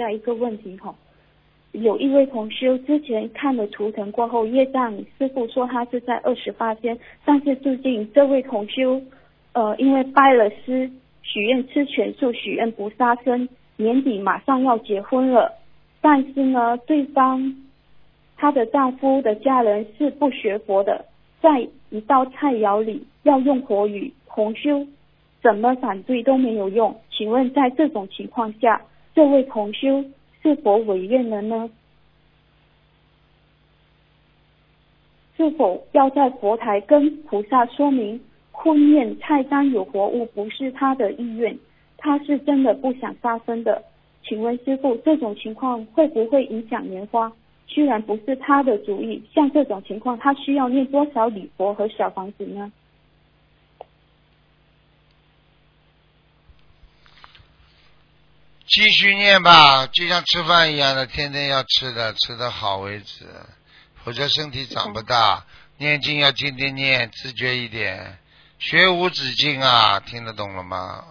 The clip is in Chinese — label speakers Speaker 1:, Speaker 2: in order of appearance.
Speaker 1: 下一个问题哈。有一位同修之前看了图腾过后，业障师父说他是在28天，但是最近这位同修因为拜了师，许愿吃全素，许愿不杀生，年底马上要结婚了，但是呢，对方她的丈夫的家人是不学佛的，在一道菜肴里要用国语，同修怎么反对都没有用。请问在这种情况下，这位同修是否违愿了呢？是否要在佛台跟菩萨说明婚宴菜单有活物不是他的意愿，他是真的不想杀生的？请问师父，这种情况会不会影响莲花？虽然不是他的主意，像这种情况他需要念多少礼佛和小房子呢？
Speaker 2: 继续念吧，就像吃饭一样的，天天要吃的，吃得好为止，否则身体长不大。念经要天天念，自觉一点，学无止境啊，听得懂了吗？